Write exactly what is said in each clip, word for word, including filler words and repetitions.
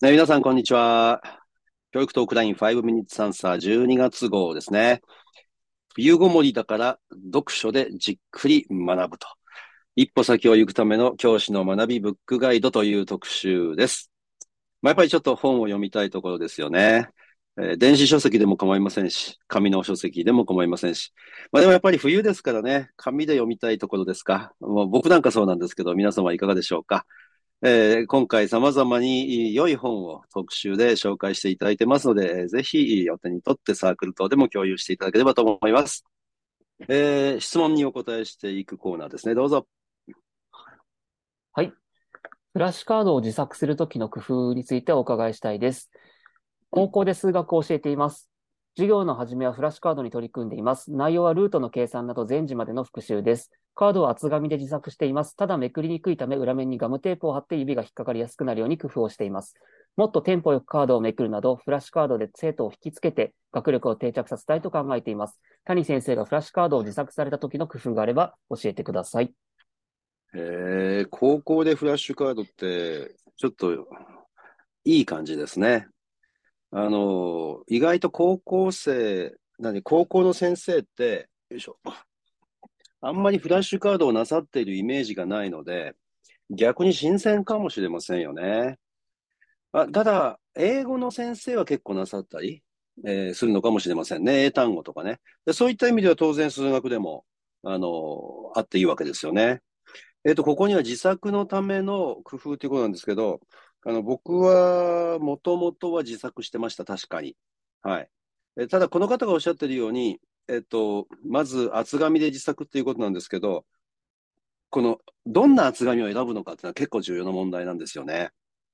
ね、皆さん、こんにちは。教育トークラインファイブミニッツアンサーじゅうにがつ号ですね。冬ごもりだから読書でじっくり学ぶと。一歩先を行くための教師の学びブックガイドという特集です。まあ、やっぱりちょっと本を読みたいところですよね。えー電子書籍でも構いませんし、紙の書籍でも構いませんし。まあでもやっぱり冬ですからね、紙で読みたいところですか。もう僕なんかそうなんですけど、皆様いかがでしょうか。えー今回様々に良い本を特集で紹介していただいてますので、えーぜひお手に取ってサークル等でも共有していただければと思います。えー質問にお答えしていくコーナーですね。どうぞ。 はい。フラッシュカードを自作するときの工夫についてお伺いしたいです。高校で数学を教えています。授業の始めはフラッシュカードに取り組んでいます。内容はルートの計算など前時までの復習です。カードは厚紙で自作しています。ただめくりにくいため裏面にガムテープを貼って指が引っかかりやすくなるように工夫をしています。もっとテンポよくカードをめくるなど、フラッシュカードで生徒を引きつけて学力を定着させたいと考えています。谷先生がフラッシュカードを自作された時の工夫があれば教えてください。 えー高校でフラッシュカードって、ちょっといい感じですね。あの、意外と高校生、何、高校の先生って、よいしょ。あんまりフラッシュカードをなさっているイメージがないので、逆に新鮮かもしれませんよね。あ、ただ、英語の先生は結構なさったり、えーするのかもしれませんね。英単語とかね。で、そういった意味では当然数学でも、あの、あっていいわけですよね。えっと、ここには自作のための工夫ということなんですけど、あの、僕は、もともとは自作してました、確かに。はい。えただ、この方がおっしゃっているように、えっと、まず厚紙で自作っていうことなんですけど、この、どんな厚紙を選ぶのかっていうのは結構重要な問題なんですよね。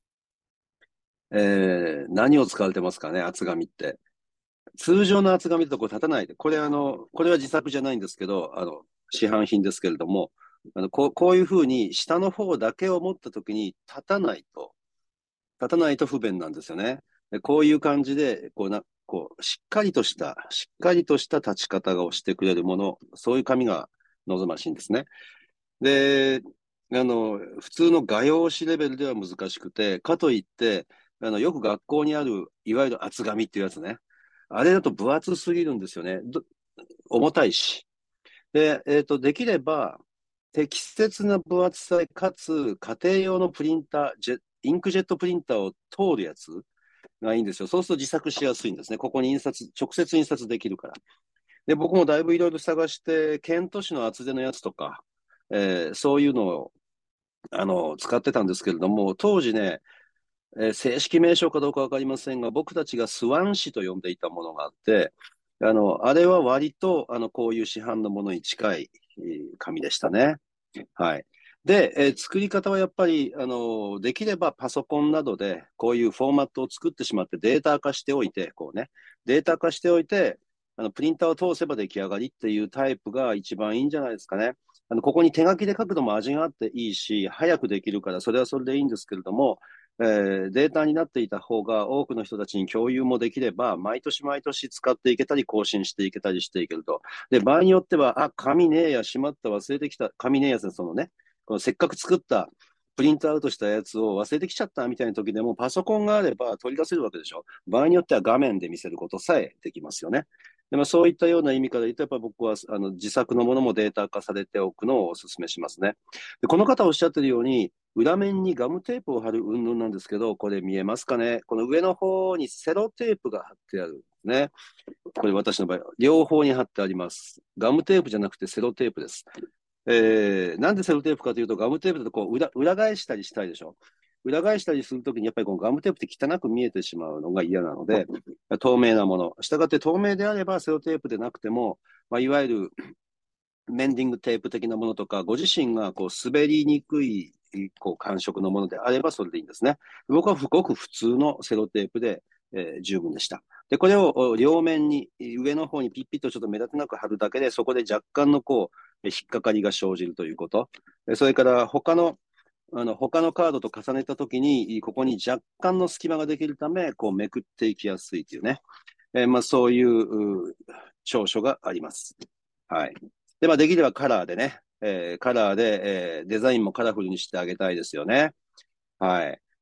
えー何を使われてますかね、厚紙って。通常の厚紙だとこう立たないで、これあの、これは自作じゃないんですけど、あの、市販品ですけれども、あの、こう、こういうふうに下の方だけを持ったときに立たないと、立たないと不便なんですよね。でこういう感じで、こうな、こう、しっかりとした、しっかりとした立ち方をしてくれるもの、そういう紙が望ましいんですね。で、あの、普通の画用紙レベルでは難しくて、かといって、あの、よく学校にある、いわゆる厚紙っていうやつね。あれだと分厚すぎるんですよね。ど重たいし。で、えっと、できれば、適切な分厚さかつ、家庭用のプリンター、ジェインクジェットプリンターを通るやつがいいんですよ。そうすると自作しやすいんですね。ここに印刷、直接印刷できるから。で、僕もだいぶいろいろ探して、ケント紙の厚手のやつとか、えーそういうのをあの、使ってたんですけれども、当時ね、えー正式名称かどうかわかりませんが、僕たちがスワン紙と呼んでいたものがあって、あの、あれは割と、あの、こういう市販のものに近い、えー紙でしたね。はい。で、えー作り方はやっぱり、あの、できればパソコンなどで、こういうフォーマットを作ってしまってデータ化しておいて、こうね、データ化しておいて、あの、プリンターを通せば出来上がりっていうタイプが一番いいんじゃないですかね。あの、ここに手書きで書くのも味があっていいし、早くできるから、それはそれでいいんですけれども、えーデータになっていた方が多くの人たちに共有もできれば、毎年毎年使っていけたり、更新していけたりしていけると。で、場合によっては、あ、紙ねえや、しまった、忘れてきた、紙ねえやつ、そのね、このせっかく作ったプリントアウトしたやつを忘れてきちゃったみたいな時でも、パソコンがあれば取り出せるわけでしょ。場合によっては画面で見せることさえできますよね。でまあ、そういったような意味から言うと、やっぱり僕はあの自作のものもデータ化されておくのをお勧めしますね。でこの方おっしゃってるように、裏面にガムテープを貼る云々なんですけど、これ見えますかね。この上の方にセロテープが貼ってあるんですね。これ私の場合は両方に貼ってあります。ガムテープじゃなくてセロテープです。えー、なんでセロテープかというと、ガムテープだとこう裏裏返したりしたいでしょ。裏返したりするときに、やっぱりこのガムテープって汚く見えてしまうのが嫌なので、透明なもの。したがって透明であればセロテープでなくても、まあ、いわゆるメンディングテープ的なものとか、ご自身がこう滑りにくいこう感触のものであればそれでいいんですね。僕はすごく普通のセロテープで、えー十分でした。で、これを両面に、上の方にピッピッとちょっと目立たなく貼るだけで、そこで若干のこう、引っかかりが生じるということ。それから他の、あの、他のカードと重ねたときに、ここに若干の隙間ができるため、こうめくっていきやすいというね。えーまあそういう長所があります。はい。で、まあできればカラーでね、えーカラーで、えーデザインもカラフルにしてあげたいですよね。はい。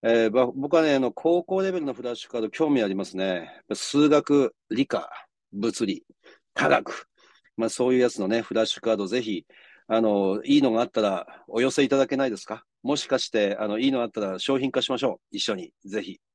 えーば僕はね、あの、高校レベルのフラッシュカード興味ありますね。数学、理科、物理、科学。まあそういうやつのね、フラッシュカードぜひ、あの、いいのがあったらお寄せいただけないですか？もしかして、あの、いいのあったら商品化しましょう。一緒に。ぜひ。